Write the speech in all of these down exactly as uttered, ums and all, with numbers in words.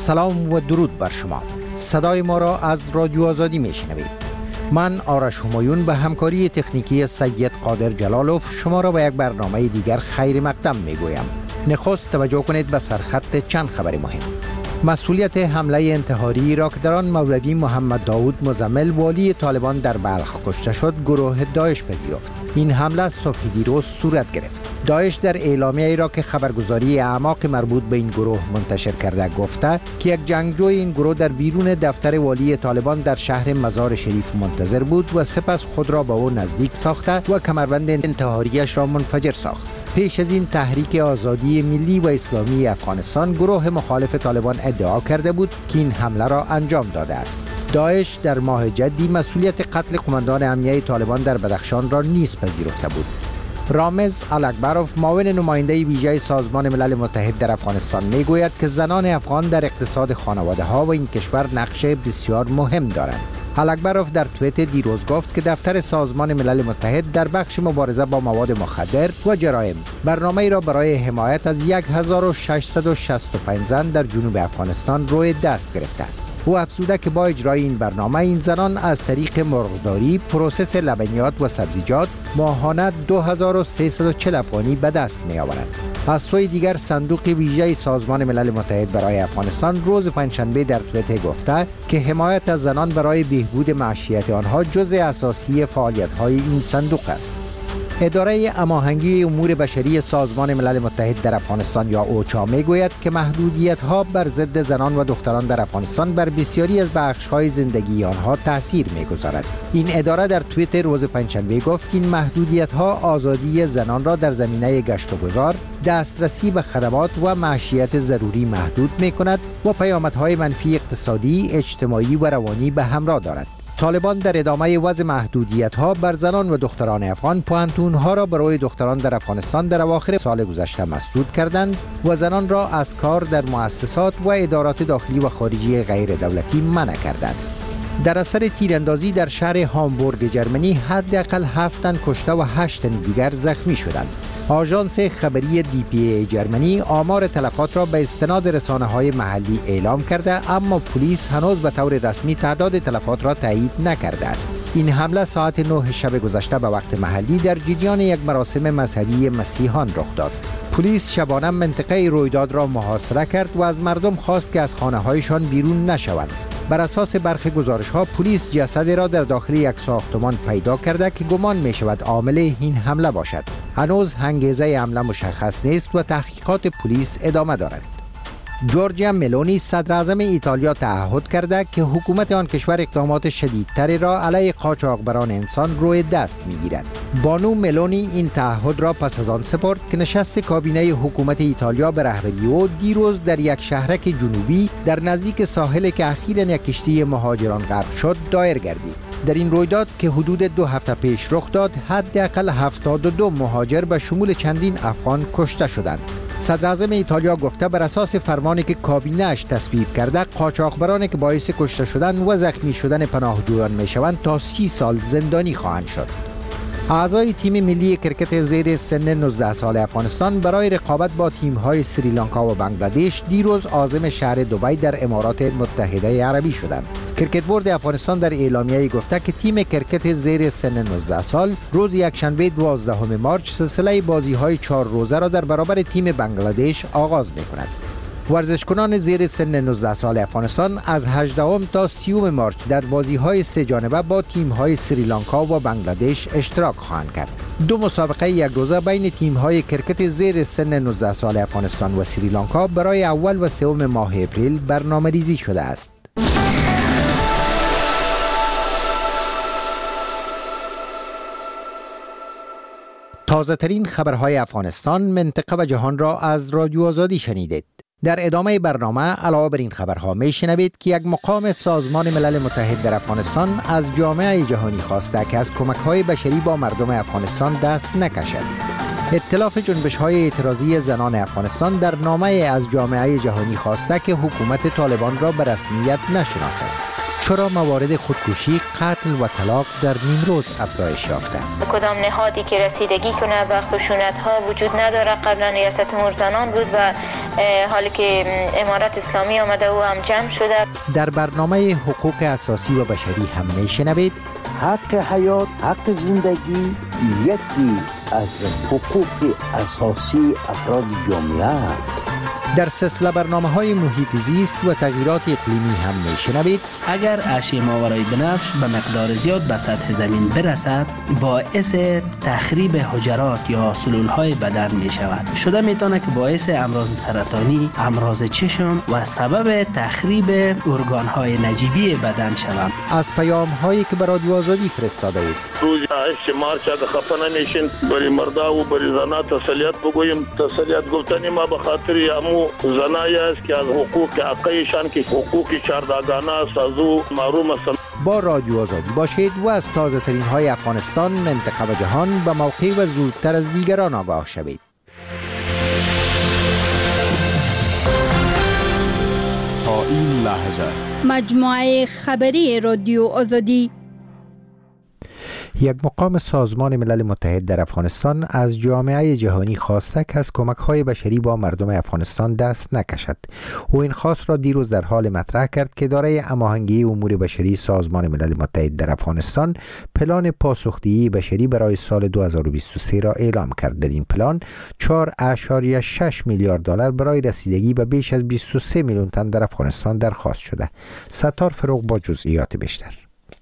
سلام و درود بر شما. صدای ما را از رادیو آزادی میشنوید. من آرش همایون به همکاری تکنیکی سید قادر جلالوف شما را به یک برنامه دیگر خیر مقدم میگویم. نخست توجه کنید به سرخط چند خبر مهم. مسئولیت حمله انتحاری را که در آن مولوی محمد داود مزمل والی طالبان در بلخ کشته شد، گروه داعش پذیرفت. این حمله صبح دیروز صورت گرفت. داعش در اعلامیه ای را که خبرگزاری اعماق مربوط به این گروه منتشر کرده گفته که یک جنگجوی این گروه در بیرون دفتر والی طالبان در شهر مزار شریف منتظر بود و سپس خود را به او نزدیک ساخته و کمربند انتحاریش را منفجر ساخت. پیش از این تحریک آزادی ملی و اسلامی افغانستان گروه مخالف طالبان ادعا کرده بود که این حمله را انجام داده است. داعش در ماه جدی مسئولیت قتل قماندان امنیه طالبان در بدخشان را نیز پذیرفته بود. رامز الاکبروف، معاون نماینده ویژه سازمان ملل متحد در افغانستان، میگوید که زنان افغان در اقتصاد خانواده ها و این کشور نقش بسیار مهم دارند. الاکبروف در توییت دیروز گفت که دفتر سازمان ملل متحد در بخش مبارزه با مواد مخدر و جرایم برنامه‌ای را برای حمایت از هزار و ششصد و شصت و پنج زن در جنوب افغانستان روی دست گرفته. او افزوده که با اجرای این برنامه این زنان از طریق مرغداری، پروسس لبنیات و سبزیجات ماهانه دو هزار و سیصد و چهل افغانی به دست می آورند. از سوی دیگر صندوق ویژه سازمان ملل متحد برای افغانستان روز پنجشنبه در توییتر گفته که حمایت از زنان برای بهبود معیشت آنها جزء اساسی فعالیت‌های این صندوق است. اداره هماهنگی امور بشری سازمان ملل متحد در افغانستان یا اوچا میگوید که محدودیت‌ها بر ضد زنان و دختران در افغانستان بر بسیاری از بخش‌های زندگی آنها تأثیر می‌گذارد. این اداره در توییتر روز پنجشنبه گفت که این محدودیت‌ها آزادی زنان را در زمینه گشت و گذار، دسترسی به خدمات و معیشت ضروری محدود می‌کند و پیامدهای منفی اقتصادی، اجتماعی و روانی به همراه دارد. طالبان در ادامه وضع محدودیت‌ها بر زنان و دختران افغان پوهنتون‌ها را برای دختران در افغانستان در اواخر سال گذشته مسدود کردند و زنان را از کار در مؤسسات و ادارات داخلی و خارجی غیر دولتی منع کردند. در اثر تیراندازی در شهر هامبورگ جرمنی حداقل هفت تن کشته و هشت تن دیگر زخمی شدند. آژانس خبری دی پی ای جرمنی آمار تلفات را به استناد رسانه‌های محلی اعلام کرده، اما پلیس هنوز به طور رسمی تعداد تلفات را تایید نکرده است. این حمله ساعت نه شب گذشته به وقت محلی در جریان یک مراسم مذهبی مسیحیان رخ داد. پلیس شبانه منطقه رویداد را محاصره کرد و از مردم خواست که از خانه‌هایشان بیرون نشوند. بر اساس برخی گزارش‌ها پلیس جسد را در داخل یک ساختمان پیدا کرده که گمان می‌شود عامل این حمله باشد. هنوز انگیزه حمله مشخص نیست و تحقیقات پلیس ادامه دارد. جورجیا ملونی، صدر اعظم ایتالیا، تعهد کرده که حکومت آن کشور اقدامات شدیدتری را علیه قاچاقبران انسان روی دست می‌گیرد. بانو ملونی این تعهد را پس از آن سپرد که نشست کابینه حکومت ایتالیا به رهبری او دیروز در یک شهرک جنوبی در نزدیک ساحل که اخیراً یک کشتی مهاجران غرق شد دایر گردید. در این رویداد که حدود دو هفته پیش رخ داد، حداقل هفتاد و دو مهاجر به شمول چندین افغان کشته شدند. صدر اعظم ایتالیا گفته بر اساس فرمانی که کابینه اش تصویب کرده، قاچاقبرانی که باعث کشته شدن و زخمی شدن پناهجویان میشوند تا سی سال زندانی خواهند شد. اعضای تیم ملی کرکت زیر سن نوزده سال افغانستان برای رقابت با تیم‌های سریلانکا و بنگلادش دیروز عازم شهر دبی در امارات متحده عربی شدند. کرکت بورد افغانستان در اعلامیه‌ای گفته که تیم کرکت زیر سن نوزده سال روز یکشنبه دوازدهم مارس سلسله بازی‌های چهار روزه را در برابر تیم بنگلادش آغاز می‌کند. ورزشکنان زیر سن نوزده سال افغانستان از هجدهم تا سیوم مارس در بازی‌های سه جانبه با تیم‌های سریلانکا و بنگلادش اشتراک خواهند کرد. دو مسابقه یک روزه بین تیم‌های کرکت زیر سن نوزده سال افغانستان و سریلانکا برای اول و سوم ماه اپریل برنامه‌ریزی شده است. تازه ترین خبرهای افغانستان، منطقه و جهان را از رادیو آزادی شنیدید. در ادامه برنامه علاوه بر این خبرها میشنوید که یک مقام سازمان ملل متحد در افغانستان از جامعه جهانی خواسته که از کمک‌های بشری با مردم افغانستان دست نکشد. ائتلاف جنبش‌های اعتراضی زنان افغانستان در نامه از جامعه جهانی خواسته که حکومت طالبان را به رسمیت نشناسد. چرا موارد خودکشی، قتل و طلاق در نیمروز افزایش یافته؟ کدام نهادی که رسیدگی کنه به خشونت‌ها وجود نداره. قبلا ریاست امور زنان بود و حالی که امارت اسلامی آمده و هم جمع شده. در برنامه حقوق اساسی و بشری هم میشنوید حق حیات، حق زندگی یکی از حقوق اساسی افراد جامعه است. در سلسله برنامه‌های محیط زیست و تغییرات اقلیمی هم میشنوید اگر اشعه ماورای بنفش به مقدار زیاد به سطح زمین برسد باعث تخریب حجرات یا سلولهای بدن می شود. شده میتونه که باعث امراض سرطانی، امراض چشم و سبب تخریب ارگانهای نجیبی بدن شود. از پیام‌هایی که به رادیو آزادی فرستاده اید. روز شمار چه خفه نمیشین، برای مردا و برای زنان تسلیت بگوییم. تسلیت گفتنی ما به خاطر امو زنایی است که از حقوق حقیقشان که حقوق چهارداگانه است از او محروم هستند. با رادیو آزادی باشید و از تازه ترین های افغانستان، منطقه و جهان به موقع و زودتر از دیگران آگاه شوید. تا این لحظه مجموعه خبری رادیو آزادی. یک مقام سازمان ملل متحد در افغانستان از جامعه جهانی خواسته که از کمک‌های بشری با مردم افغانستان دست نکشد. او این خواست را دیروز در حال مطرح کرد که اداره هماهنگی امور بشری سازمان ملل متحد در افغانستان پلان پاسخدهی بشری برای سال دو هزار و بیست و سه را اعلام کرد. در این پلان چهار ممیز شش میلیارد دلار برای رسیدگی به بیش از بیست و سه میلیون تن در افغانستان درخواست شده. ستار فروغ با جزئیات بیشتر.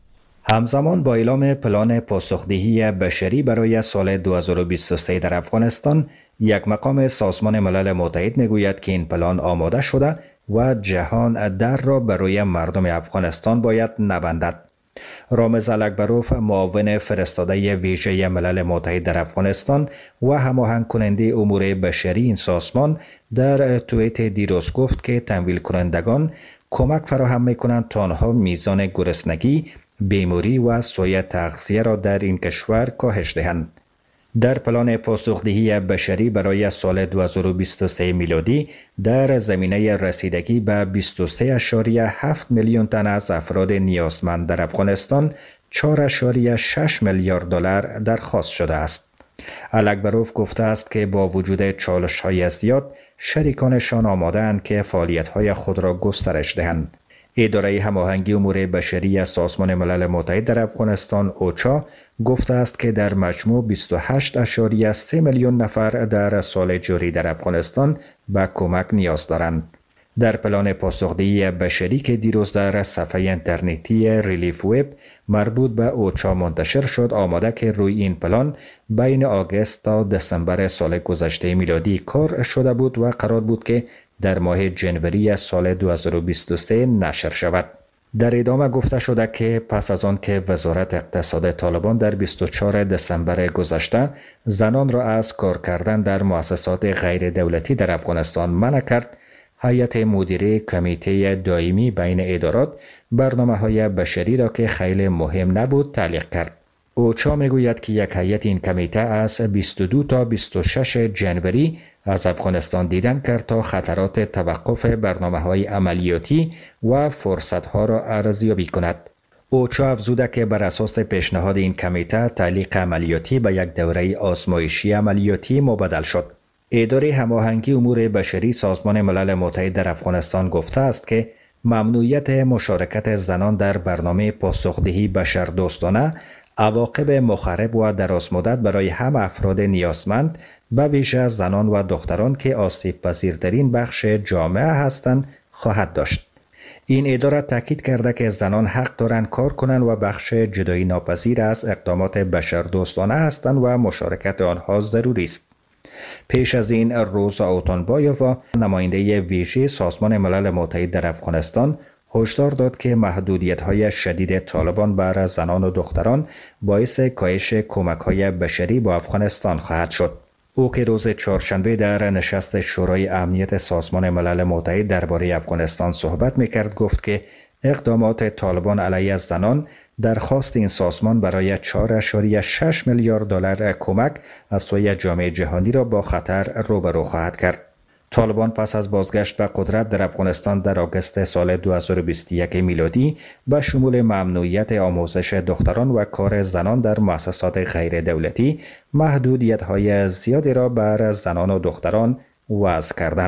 همزمان با اعلام پلان پاسخدهی بشری برای سال دو هزار و بیست و سه در افغانستان، یک مقام سازمان ملل متحد میگوید که این پلان آماده شده و جهان در را برای مردم افغانستان باید نبندد. رامز الکبروف، معاون فرستاده ویژه ملل متحد در افغانستان و هماهنگ کننده امور بشری این سازمان، در توییت دیروز گفت که تمویل کنندگان کمک فراهم میکنند تا آنها میزان گرسنگی، بیماری و سوء تغذیه را در این کشور کاهش دهند. در پلان پاسخدهی بشری برای سال دو هزار و بیست و سه میلادی در زمینه رسیدگی به بیست و سه ممیز هفت میلیون تن از افراد نیازمند در افغانستان چهار ممیز شش میلیارد دلار درخواست شده است. الکبروف گفته است که با وجود چالش‌های زیاد، شریکانشان آماده‌اند که فعالیت‌های خود را گسترش دهند. اداره هماهنگی امور بشری سازمان ملل متحد در افغانستان اوچا گفته است که در مجموع بیست و هشت ممیز سه میلیون نفر در سال جاری در افغانستان به کمک نیاز دارند. در پلان پاسخدهی بشری که دیروز در صفحه اینترنتی ریلیف وب مربوط به اوچا منتشر شد، آماده که روی این پلان بین آگوست تا دسامبر سال گذشته میلادی کار شده بود و قرار بود که در ماه جنوری سال دو هزار و بیست و سه نشر شود. در ادامه گفته شده که پس از آن که وزارت اقتصاد طالبان در بیست و چهارم دسامبر گذشته زنان را از کار کردن در مؤسسات غیر دولتی در افغانستان منع کرد، هیئت مدیره کمیته دائمی بین ادارات برنامه‌های بشری را که خیلی مهم نبود تعلیق کرد. اوچا میگوید که یک هیئت این کمیته از بیست و دو تا بیست و شش جنوری از افغانستان دیدن کرد تا خطرات توقف برنامه‌های عملیاتی و فرصت‌ها را ارزیابی کند. اوچا افزوده که بر اساس پیشنهاد این کمیته تعلیق عملیاتی به یک دوره آزمایشی عملیاتی مبدل شد. اداره هماهنگی امور بشری سازمان ملل متحد در افغانستان گفته است که ممنوعیت مشارکت زنان در برنامه پاسخدهی بشردوستانه عواقب مخرب و درازمدت برای هم افراد نیازمند به ویژه زنان و دختران که آسیب پذیرترین بخش جامعه هستند خواهد داشت. این اداره تاکید کرده که زنان حق دارند کار کنند و بخش جدایی ناپذیر از اقدامات بشردوستانه هستند و مشارکت آنها ضروری است. پیش از این روزا اوتانبایووا، نماینده ویژه سازمان ملل متحد در افغانستان، هشدار داد که محدودیت‌های شدید طالبان بر زنان و دختران باعث کاهش کمک‌های بشری با افغانستان خواهد شد. او که روز چهارشنبه در نشست شورای امنیت سازمان ملل متحد درباره افغانستان صحبت می‌کرد گفت که اقدامات طالبان علیه زنان درخواست این سازمان برای چهار ممیز شش میلیارد دلار کمک از سوی جامعه جهانی را با خطر روبرو خواهد کرد. طالبان پس از بازگشت به قدرت در افغانستان در آگوست سال دو هزار و بیست و یک میلادی به شمول ممنوعیت آموزش دختران و کار زنان در مؤسسات غیر دولتی محدودیت‌های زیادی را بر زنان و دختران وضع کردند.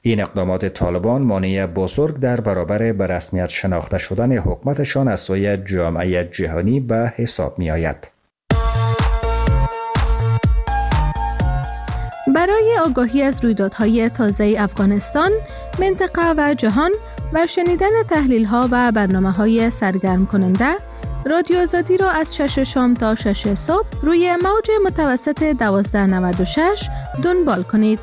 این اقدامات طالبان مانع بزرگ در برابر به رسمیت شناخته شدن حکومتشان از سوی جامعه جهانی به حساب می آید. برای آگاهی از رویدادهای تازه افغانستان، منطقه و جهان و شنیدن تحلیل‌ها و برنامه‌های سرگرم کننده، رادیو آزادی را از شش شام تا شش صبح روی موج متوسط دوازده نود و شش دنبال کنید.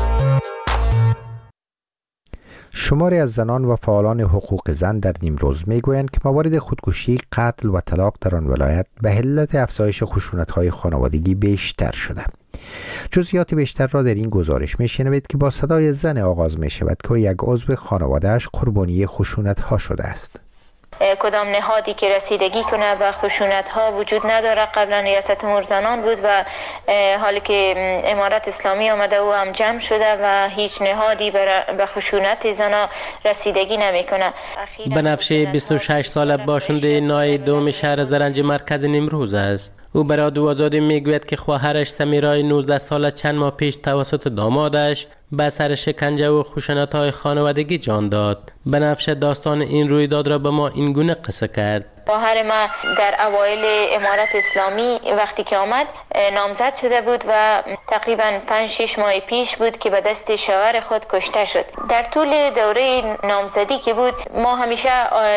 شماری از زنان و فعالان حقوق زن در نیمروز میگویند که موارد خودکشی، قتل و طلاق در آن ولایت به علت افزایش خشونت‌های خانوادگی بیشتر شده. جزئیات بیشتر را در این گزارش میشنوید که با صدای زن آغاز می شود که یک عضو خانواده‌اش قربانی خشونت‌ها شده است. کدام نهادی که رسیدگی کنه به خشونت ها وجود نداره. قبلا ریاست امور زنان بود و حالی که امارت اسلامی آمده و هم جمع شده و هیچ نهادی به خشونت زنا رسیدگی نمیکنه. بنفشه بیست و شش ساله باشنده نای دوم شهر زرنج مرکز نیمروز است. او به رادیو آزادی میگوید که خواهرش سمیرای نوزده ساله چند ماه پیش توسط دامادش به سر شکنجه و خشونت‌های خانوادگی جان داد. بنفشه داستان این رویداد را به ما این گونه قصه کرد. خواهر ما در اوایل امارت اسلامی وقتی که آمد نامزد شده بود و تقریبا پنج شش ماه پیش بود که به دست شوهر خود کشته شد. در طول دوره نامزدی که بود ما همیشه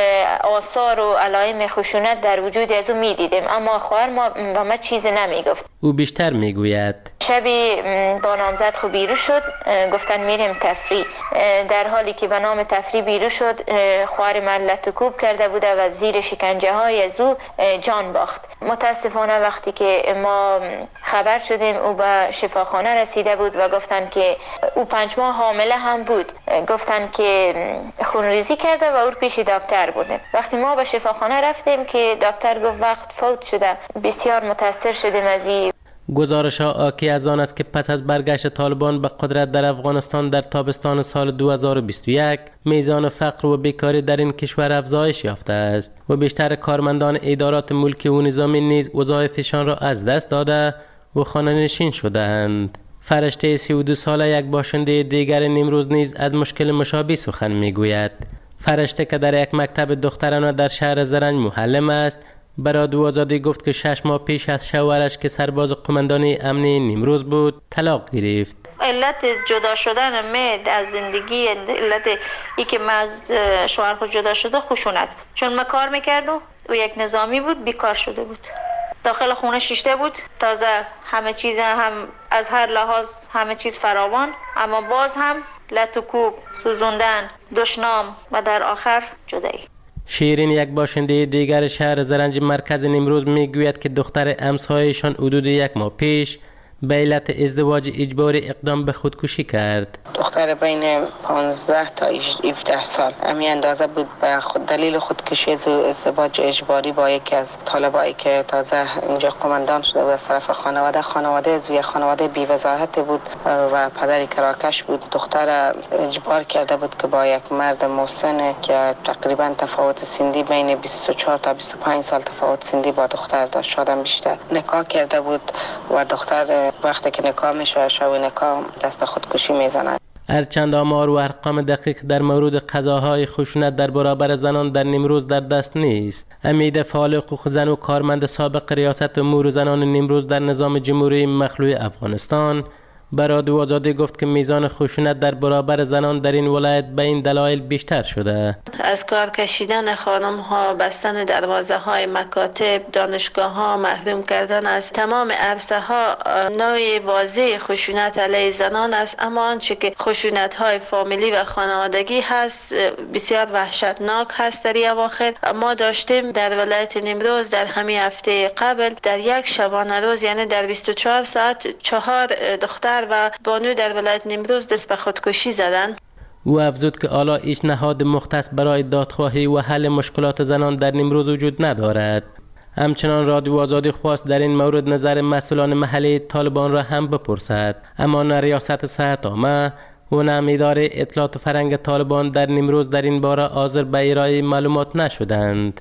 آثار و علائم خشونت در وجود از او میدیدیم، اما خواهر ما به ما چیزی نمیگفت. او بیشتر میگوید شبی با نامزد خود بیرون شد، گفتن میریم تفریح. در حالی که به نام تفریح بیرون شد، خواهر من لطکوب کرده بوده و زیر شکنجه های از او جان باخت. متاسفانه وقتی که ما خبر شدیم او به شفاخانه رسیده بود و گفتن که او پنج ماه حامله هم بود. گفتن که خونریزی کرده و او پیش دکتر بردیم. وقتی ما به شفاخانه رفتیم که دکتر گفت وقت فوت شده. بسیار متاثر شدیم از این. گزارش ها آکی از آن است که پس از برگشت طالبان به قدرت در افغانستان در تابستان سال دو هزار و بیست و یک میزان فقر و بیکاری در این کشور افزایش یافته است و بیشتر کارمندان ادارات ملکی و نظامی نیز وظایفشان را از دست داده و خانه‌نشین شده‌اند. فرشته سی و دو ساله یک باشنده دیگر نیمروز نیز از مشکل مشابه سخن میگوید. فرشته که در یک مکتب دخترانه در شهر زرنج معلم است، برای رادیو آزادی گفت که شش ماه پیش از شوهرش که سرباز قماندانی امنی نیمروز بود طلاق گرفت. علت جدا شدن من از زندگی، علت ای که من از شوهر خود جدا شده خشونت، چون من کار میکردم و یک نظامی بود، بیکار شده بود، داخل خونه شیشته بود، تازه همه چیز هم از هر لحاظ همه چیز فراوان، اما باز هم لطکوب، سوزوندن، دشنام و در آخر جدایی. شیرین یک باشنده دیگر شهر زرنج مرکز نیمروز میگوید که دختر امسایشان حدود یک ماه پیش به علت ازدواج اجباری اقدام به خودکشی کرد. دختر بین پانزده تا هفده سال امی اندازه بود به خود دلیل خودکشی از ازدواج اجباری با یکی از طالبایی که تازه اینجا قماندان شده بود از طرف خانواده. خانواده از یک خانواده بی وضاحت بود و پدری کراکش بود. دختر اجبار کرده بود که با یک مرد مسن که تقریبا تفاوت سنی بین بیست و چهار تا بیست و پنج سال تفاوت سنی با دختر داشت، شادم بیشتر، نکاح کرده بود و دختر وقتی که نکاح میشه شب نکاح دست به خودکشی میزنه. هرچند آمار و ارقام دقیق در مورد قضاهای خشونت در برابر زنان در نیمروز در دست نیست. امید فعال حقوق زن و کارمند سابق ریاست امور زنان نیمروز در نظام جمهوری مخلوع افغانستان به رادیو آزادی گفت که میزان خشونت در برابر زنان در این ولایت به این دلایل بیشتر شده. از کار کشیدن خانم ها، بستن دروازه های مکاتب، دانشگاه ها، محروم کردن از تمام عرصه ها نوع واضح خشونت علیه زنان است. اما آنچه که خشونت های فامیلی و خانوادگی هست بسیار وحشتناک هست. در اواخر ما داشتیم در ولایت نیمروز در همین هفته قبل در یک شبانه روز، یعنی در بیست و چهار ساعت، چهار دختر و بانو در ولایت نیمروز دست به خودکشی زدن. او افزود که حالا هیچ نهاد مختص برای دادخواهی و حل مشکلات زنان در نیمروز وجود ندارد. همچنان رادیو آزادی خواست در این مورد نظر مسئولان محلی طالبان را هم بپرسد، اما نه ریاست صحت عامه و نه اداره اطلاعات فرهنگ طالبان در نیمروز در این باره حاضر به ارائه معلومات نشدند.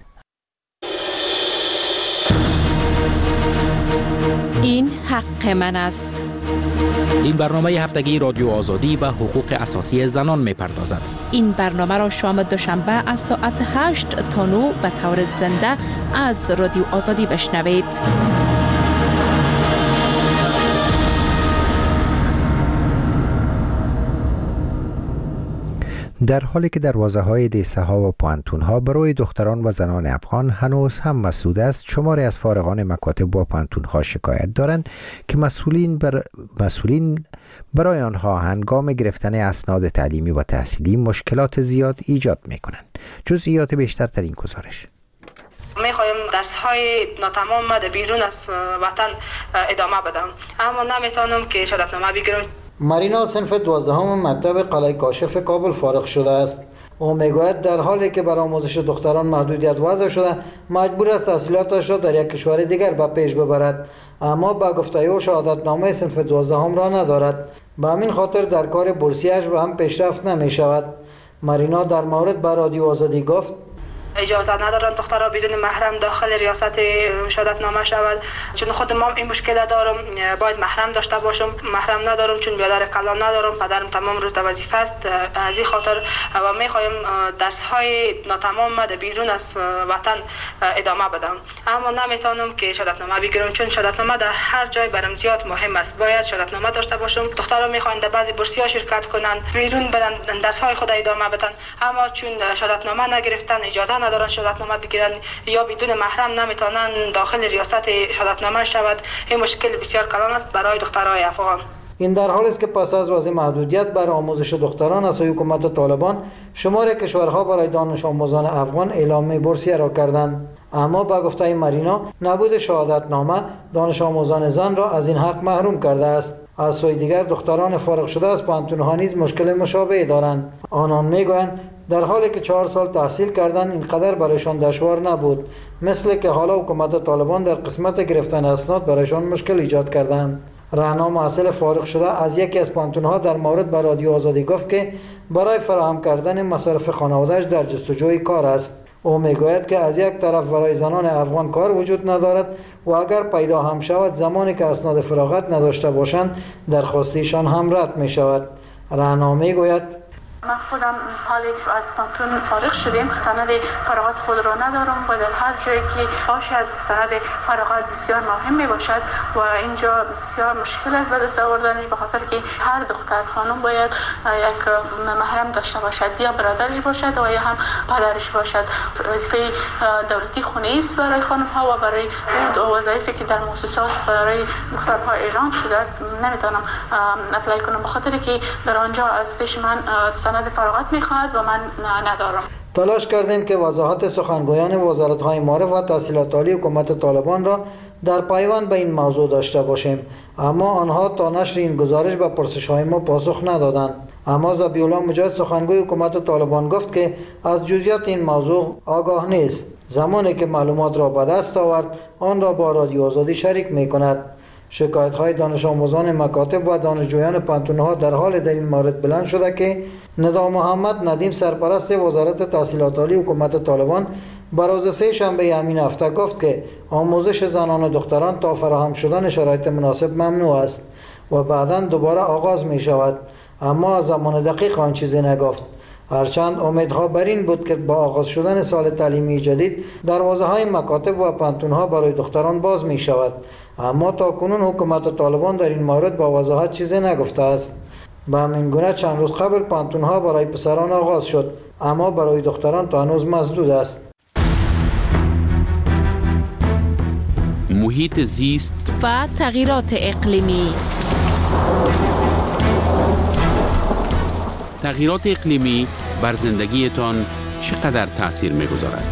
این حق من است. این برنامه هفتگی رادیو آزادی به حقوق اساسی زنان می‌پردازد. این برنامه را شام دوشنبه از ساعت هشت تا نه به طور زنده از رادیو آزادی بشنوید. در حالی که دروازه‌های دیسه‌ها و پوانتون‌ها برای دختران و زنان افغان هنوز هم مسدود است، شماری از فارغان مکاتب و پوانتون‌ها شکایت دارند که مسئولین بر... مسئولین برای آنها هنگام گرفتن اسناد تعلیمی و تحصیلی مشکلات زیاد ایجاد می‌کنند. جزئیات بیشتر در این گزارش. میخوایم درس های ناتمام در بیرون از وطن ادامه بدم، اما نمیتونم که شهادتنامه بگیرم. مارینا صنف دوازدهم مکتب قلعه کاشف کابل فارغ شده است. او میگوید در حالی که بر آموزش دختران محدودیت وضع شده، مجبور است تحصیلاتش را در یک کشور دیگر به پیش ببرد، اما با گفته او شهادتنامه صنف دوازدهم را ندارد. به همین خاطر در کار بورسیش به هم پیشرفت نمی شود. مارینا در مورد به رادیو آزادی گفت: اجازه ندارن دخترها بدون محرم داخل ریاست شهادتنامه شود، چون خود ما این مشکل دارم، باید محرم داشته باشم. محرم ندارم چون برادر کلان ندارم، پدرم تمام روز وظیفه است. از این خاطر و میخوایم درس های ناتمام در بیرون از وطن ادامه بدم، اما نمیتونم که شهادتنامه بگیرم، چون شهادتنامه در هر جای برام زیاد مهم است. باید شهادتنامه داشته باشم. دخترها میخوان در بعضی بورسی‌ها شرکت کنند، بیرون برن درس های خود ادامه بدن، اما چون شهادتنامه نگرفتن، اجازه ندارن شهادتنامه بگیرن یا بدون محرم نمیتونن داخل ریاست شهادتنامه شود. این مشکل بسیار کلان است برای دخترای افغان. این در حالی است که پس از وضع محدودیت بر آموزش دختران از سوی حکومت طالبان، شمار کشورها برای دانش آموزان افغان اعلام بورسیه را کردند، اما با گفته مارینا نبود شهادتنامه دانش آموزان زن را از این حق محروم کرده است. از سوی دیگر دختران فارغ شده از پانتون‌ها نیز مشکل مشابهی دارند. آنان میگویند در حالی که چهار سال تحصیل کردن اینقدر برایشان دشوار نبود، مثل که حالا حکومت طالبان در قسمت گرفتن اسناد برایشان مشکل ایجاد کردند. رهنا محصل فارغ شده از یکی از پانتون‌ها در مورد به رادیو آزادی گفت که برای فراهم کردن مصارف خانواده‌اش در جستجوی کار است. او میگوید که از یک طرف برای زنان افغان کار وجود ندارد و اگر پیدا هم شود زمانی که اسناد فراغت نداشته باشند درخواستیشان هم رد می شود. رهنا میگوید: من خودم حالی از پانتون فارغ شدیم، سند فراغت خود را ندارم و در هر جایی که باشد سند فراغت بسیار مهم می باشد و اینجا بسیار مشکل است به دست آوردنش، به خاطر که هر دختر خانم باید یک محرم داشته باشد، یا برادرش باشد و یا هم پدرش باشد. وظیفه دولتی خونه است برای خانم ها و برای وظایفی که در مؤسسات برای دخترها اعلام شده است نمیتونم اپلای کنم، به خاطر که در آنجا از پیش من سند فراغت میخواهد و من ندارم. تلاش کردیم که وضاحت سخنگویان وزارت‌های معارف و تحصیلات عالی حکومت طالبان را در پیوند به این موضوع داشته باشیم، اما آنها تا نشر این گزارش به پرسش‌های ما پاسخ ندادند. اما ذبیح الله مجاهد سخنگوی حکومت طالبان گفت که از جزئیات این موضوع آگاه نیست. زمانی که معلومات را به دست آورد آن را با رادیو آزادی شریک می‌کند. شکایت‌های دانش آموزان مکاتب و دانشجویان پانتون‌ها در حال در این مورد بلند شده که ندا محمد ندیم سرپرست وزارت تحصیلات عالی حکومت طالبان بر روز سه شنبه همین هفته گفت که آموزش زنان و دختران تا فراهم شدن شرایط مناسب ممنوع است و بعداً دوباره آغاز می شود، اما از زمان دقیق آن چیزی نگفت. هرچند امیدها بر این بود که با آغاز شدن سال تعلیمی جدید دروازه‌های مکاتب و پانتون‌ها برای دختران باز می شود، اما تا کنون حکومت طالبان در این مورد با وضاحت چیزی نگفته است. به همین گونه چند روز قبل پانتون‌ها برای پسران آغاز شد، اما برای دختران تا هنوز مسدود است. محیط زیست و تغییرات اقلیمی. تغییرات اقلیمی بر زندگیتان چقدر تأثیر می‌گذارد؟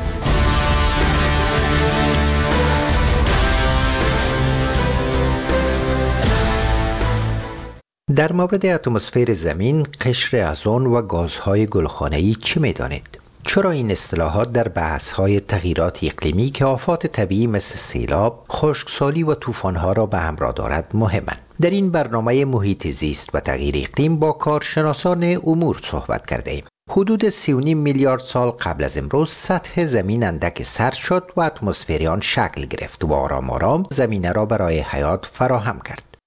در مورد اتمسفر زمین، قشر اوزون و گازهای گلخانه‌ای چه می‌دانید؟ چرا این اصطلاحات در بحث‌های تغییرات اقلیمی که آفات طبیعی مثل سیلاب، خشکسالی و طوفان‌ها را به همراه دارد مهمند؟ در این برنامه محیط زیست و تغییر اقلیم با کارشناسان امور صحبت کرده‌ایم. حدود سی و نیم میلیارد سال قبل از امروز سطح زمین اندک سرد شد و اتمسفر آن شکل گرفت و آرام آرام زمینه را برای حیات فراهم کرد.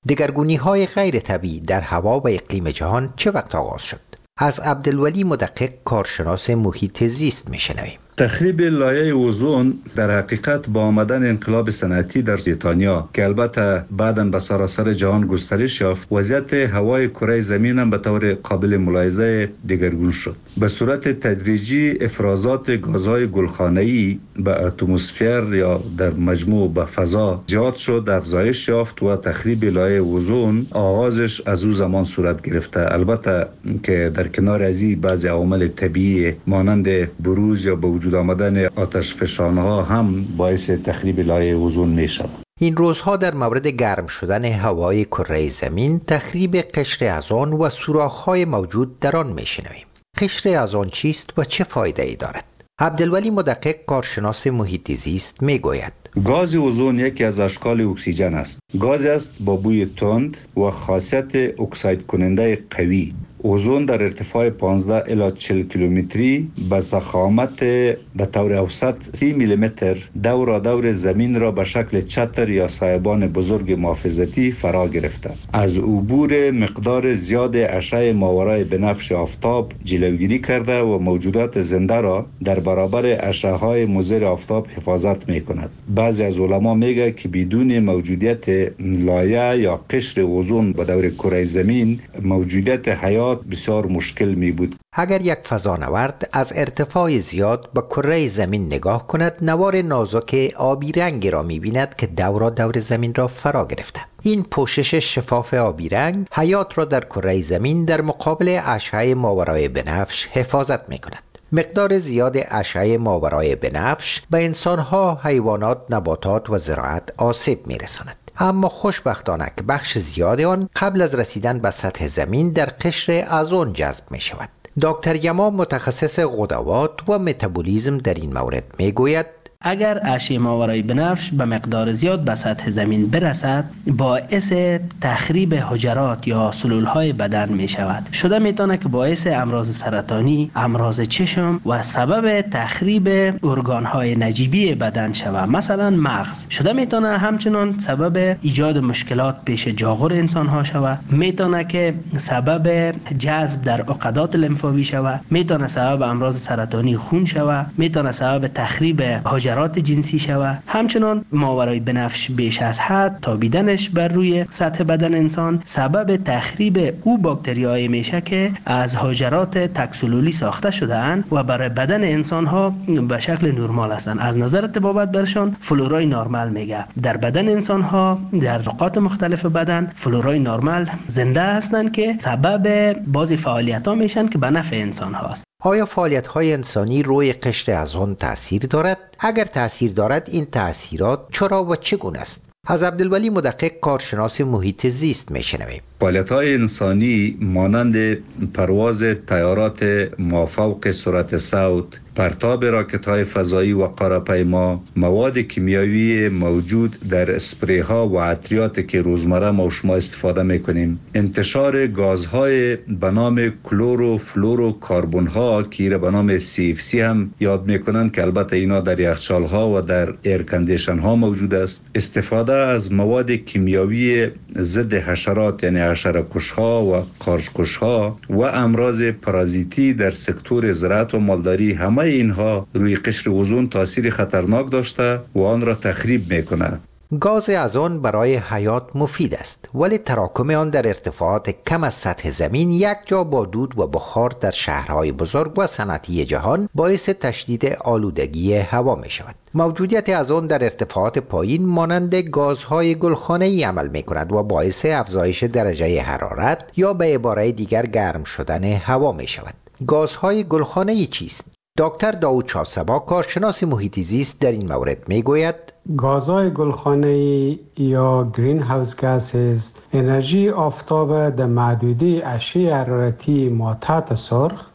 دگرگونی های غیر طبیعی در هوا و اقلیم جهان چه وقت آغاز شد؟ از عبدالولی مدقق کارشناس محیط زیست میشنویم. تخریب لایه اوزون در حقیقت با آمدن انقلاب صنعتی در بریتانیا که البته بعداً به سراسر جهان گسترش یافت، وضعیت هوای کره زمین هم به طور قابل ملاحظه دگرگون شد. به صورت تدریجی افرازات گازهای گلخانه‌ای به اتمسفر یا در مجموع به فضا زیاد شد، افزایش یافت و تخریب لایه اوزون آغازش از او زمان صورت گرفته. البته که در کنار از این بعضی عوامل طبیعی مانند بروز یا به وجود آمدن آتش فشانها هم باعث تخریب لایه اوزون می شود. این روزها در مورد گرم شدن هوای کره زمین، تخریب قشر اوزون و سوراخ‌های موجود در آن میشنویم. قشر اوزون چیست و چه فایده ای دارد؟ عبدالولی مدقق کارشناس محیط زیست میگوید. گاز اوزون یکی از اشکال اکسیژن است. گازی است با بوی تند و خاصیت اکسید کننده قوی. اوزون در ارتفاع پانزده الی چهل کیلومتری به ضخامت به طور اوسط سی میلیمتر دور دور زمین را به شکل چتر یا سایبان بزرگ محافظتی فرا گرفته. از عبور مقدار زیاد اشعه ماورای بنفش آفتاب جلوگیری کرده و موجودات زنده را در برابر اشعه های مضر آفتاب حفاظت می کند. بعضی از علما میگه که بدون موجودیت لایه یا قشر اوزون به دور کره زمین موجودیت حیات بسیار مشکل می بود. اگر یک فضانورد از ارتفاع زیاد به کره زمین نگاه کند، نوار نازک آبی رنگ را می بیند که دور دور زمین را فرا گرفته. این پوشش شفاف آبی رنگ حیات را در کره زمین در مقابل اشعه ماورای بنفش حفاظت می کند. مقدار زیاد اشعه ماورای بنفش به انسانها، حیوانات، نباتات و زراعت آسیب می رساند. اما خوشبختانه که بخش زیاد آن قبل از رسیدن به سطح زمین در قشر اوزون جذب می شود. دکتر یما متخصص غدوات و متابولیسم در این مورد می گوید اگر اشعه ماورای بنفش به مقدار زیاد به سطح زمین برسد، باعث تخریب حجرات یا سلولهای بدن می شود. شده می تونه که باعث امراض سرطانی، امراض چشم و سبب تخریب ارگانهای نجیبی بدن شود، مثلا مغز. شده می تونه همچنان سبب ایجاد مشکلات پیش جاغور انسان ها شود، می تونه که سبب جذب در عقدات لمفاوی شود، می تونه سبب امراض سرطانی خون شود، می تونه سبب تخریب حجرات جنسی شود. همچنان ماورای بنفش بیش از حد تابیدنش بر روی سطح بدن انسان سبب تخریب او باکتریایی میشه که از حجرات تکسلولی ساخته شده اند و برای بدن انسان ها به شکل نرمال هستند. از نظر طبابت برشان فلورای نرمال میگه. در بدن انسان ها در نقاط مختلف بدن فلورای نرمال زنده هستند که سبب بعضی فعالیت ها میشن که به نفع انسان هاست. آیا فعالیت‌های انسانی روی قشر اوزون تأثیر دارد؟ اگر تأثیر دارد، این تأثیرات چرا و چگونه است؟ از عبدالولی مدقق کارشناس محیط زیست میشنویم. فعالیت‌های انسانی مانند پرواز تیارات مافوق سرعت صوت، پرتاب راکت‌های فضایی و قاره‌پیما، مواد کیمیایی موجود در اسپری‌ها و عطریات که روزمره ما و شما استفاده می‌کنیم، انتشار گازهای به نام کلورو فلورو کاربن‌ها که را به نام سی اف سی هم یاد می‌کنند که البته اینا در یخچال‌ها و در ایرکندیشن‌ها موجود است، استفاده از مواد کیمیایی ضد حشرات یعنی حشره‌کش‌ها و قارچ‌کش‌ها و امراض پارازیتی در سکتور زراعت و مالداری، همه اینها روی قشر اوزون تاثیر خطرناک داشته و آن را تخریب میکنه. گاز اوزون برای حیات مفید است، ولی تراکم آن در ارتفاعات کم از سطح زمین یک جا با دود و بخار در شهرهای بزرگ و صنعتی جهان باعث تشدید آلودگی هوا می شود. موجودیت اوزون در ارتفاعات پایین مانند گازهای گلخانه‌ای عمل می کند و باعث افزایش درجه حرارت یا به عباره دیگر گرم شدن هوا می شود. گازهای گلخانه‌ای چیست؟ دکتر داوود شاهصبا کارشناس محیط زیست در این مورد میگوید گازهای گلخانه‌ای یا گرین هاوس گازز انرژی آفتاب در محدوده اشعه حرارتی ما تحت سرخ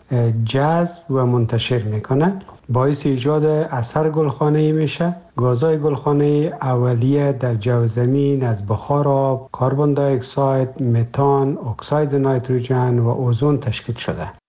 جذب و منتشر میکنه، باعث ایجاد اثر گلخانه‌ای میشه. گازهای گلخانه‌ای اولیه در جو زمین از بخار آب، کربن دی اکساید، متان، اکساید نیتروژن و اوزون تشکیل شده.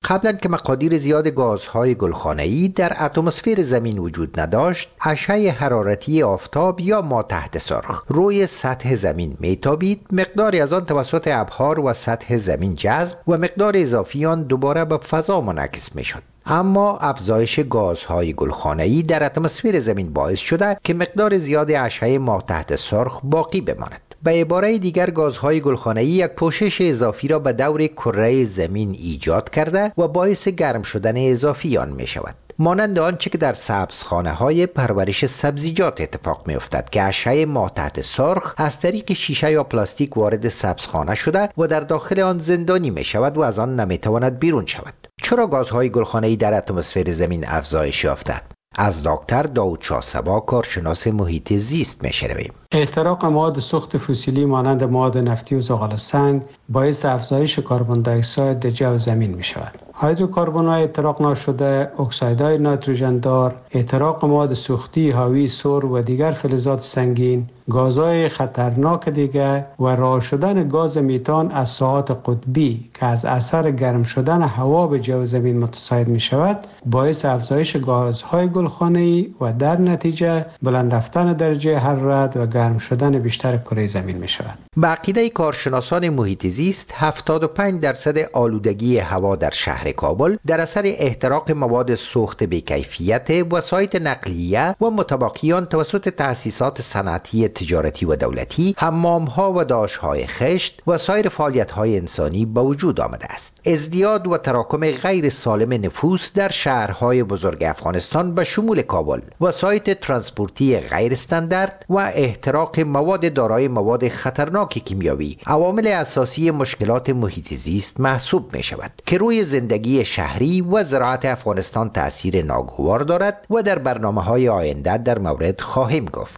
قبلا که مقادیر زیاد گازهای گلخانه‌ای در اتمسفر زمین وجود نداشت، اشعه حرارتی آفتاب یا ما تحت سرخ روی سطح زمین میتابید، مقداری از آن توسط ابحار و سطح زمین جذب و مقدار اضافی آن دوباره به فضا منعکس میشد. اما افزایش گازهای گلخانه‌ای در اتمسفر زمین باعث شده که مقدار زیاد اشعه ما تحت سرخ باقی بماند. به عباره دیگر گازهای گلخانه‌ای یک پوشش اضافی را به دور کره زمین ایجاد کرده و باعث گرم شدن اضافی آن می شود. مانند آنچه که در سبزخانه‌های پرورش سبزیجات اتفاق می‌افتد که اشعه ما تحت سرخ از طریق شیشه یا پلاستیک وارد سبزخانه شده و در داخل آن زندانی می‌شود و از آن نمی‌تواند بیرون شود. چرا گازهای گلخانه‌ای در اتمسفر زمین افزایش یافته؟ از دکتر داود شاه صبا، کارشناس محیط زیست می‌شنویم. احتراق مواد سوخت فسیلی مانند مواد نفتی و زغال سنگ باعث افزایش کربن دی اکساید در جو زمین می‌شود. هیدروکربن‌های احتراق ناشده، اکسایدهای نیتروژن دار، احتراق مواد سوختی حاوی سور و دیگر فلزات سنگین، گازهای خطرناک دیگر و رها شدن گاز میتان از ساحات قطبی که از اثر گرم شدن هوا به جو زمین متصاعد می شود، باعث افزایش گازهای گلخانه‌ای و در نتیجه بلند رفتن درجه حرارت و گرم شدن بیشتر کره زمین می شود. به عقیده کارشناسان محیط زیست، هفتاد و پنج درصد آلودگی هوا در شهر کابل در اثر احتراق مواد سوخت بی‌کیفیت، وسایط نقلیه و متبقیان توسط تأسیسات صنعتی، تجارتی و دولتی، حمام‌ها و داش‌های خشت و سایر فعالیت‌های انسانی به وجود آمده است. ازدیاد و تراکم غیر سالم نفوس در شهرهای بزرگ افغانستان به شمول کابل، وسایط ترانسپورتی غیر استاندارد و احتراق مواد دارای مواد خطرناک کیمیاوی عوامل اساسی مشکلات محیط زیست محسوب می‌شود که روی زندگی شهری و زراعت افغانستان تأثیر ناگوار دارد و در برنامه‌های آینده در مورد خواهیم گفت.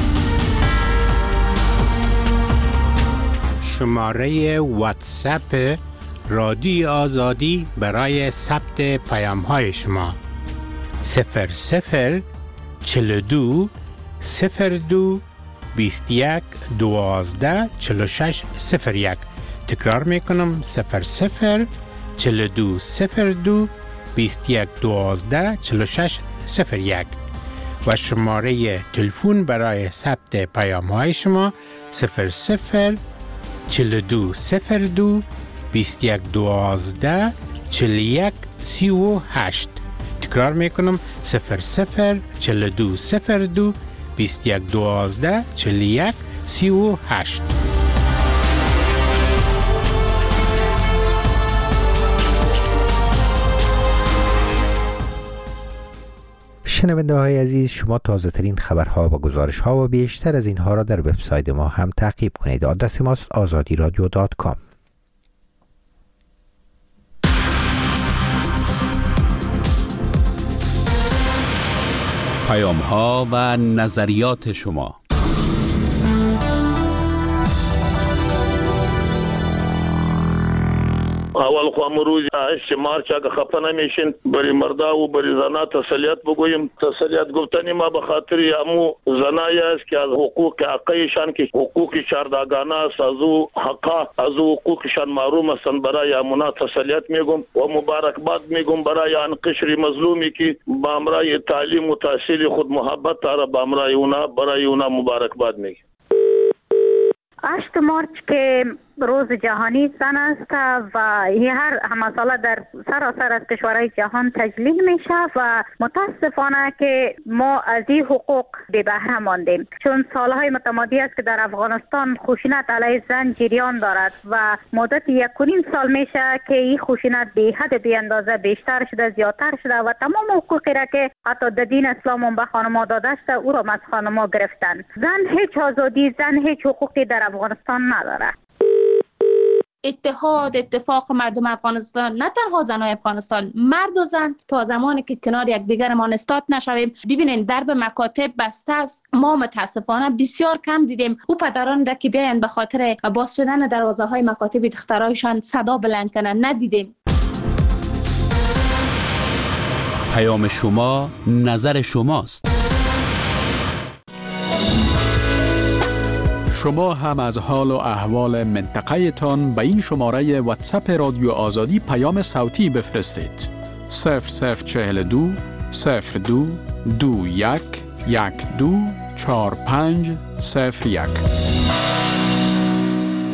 شماره واتساپ رادیو آزادی برای ثبت پیام‌های شما صفر صفر چهل و دو صفر دو بیست و یک دوازده چهل و شش صفر یک. تکرار میکنم صفر صفر چهل و دو صفر دو بیست و یک دوازده چهل و شش صفر یک و شماره تلفن برای ثبت پیام‌های شما صفر صفر چهل و دو صفر دو بیست و یک دوازده چهل و یک سی و هشت. تکرار میکنم صفر صفر چهل و دو صفر دو بیست و یک دوازده چهل و یک سی و هشت. شنونده های عزیز، شما تازه ترین خبرها و گزارش ها و بیشتر از اینها را در وبسایت ما هم تعقیب کنید. آدرس ماست آزادی رادیو دات کام. پیام ها و نظریات شما. اول خو امروز استعمار چا خفه نمیشین، بری مردا و بری زنا تسلیت بگویم. تسلیت گفتنی ما به خاطر امو زنای است که از حقوق حقیقشان که حقوق چارداگانه است، از او حقا از او حقوقشان محروم هستند. برای امونا تسلیت میگم و مبارکباد میگم برای آن قشر مظلومی که با امرای تعلیم و تحصیل خود محبت داره، با امرای اونا برای اونا مبارکباد میگم. هشت مارچ که روز جهانی زن است و این هر مسئله در سراسر از کشورهای جهان تجلیل میشه و متاسفانه که ما از این حقوق بی بهره ماندیم، چون سالهای متمادی است که در افغانستان خشونت علیه زن جریان دارد و مدت یک و نیم سال میشه که این خشونت بی حد بی اندازه بیشتر شده، زیادتر شده و تمام حقوقی را که حتی در دین اسلام به خانم‌ها داده شده او را از خانم‌ها گرفتن. زن هیچ آزادی، زن هیچ حقوقی در افغانستان نداره. اتحاد اتفاق مردم افغانستان، نه تنها زنای افغانستان، مرد و زن، تا زمانی که کنار یکدیگرمان استاد نشویم. ببینین درب مکاتب بسته است. ما متاسفانه بسیار کم دیدیم او پدران را که بیاین به خاطر باز شدن دروازه های مکاتب دخترایشان صدا بلند کنن، ندیدیم. پیام شما نظر شماست. شما هم از حال و احوال منطقه تان به این شماره واتساپ رادیو آزادی پیام صوتی بفرستید. صفر صفر چهل و دو صفر دو دو یک یک دو چهار پنج صفر یک.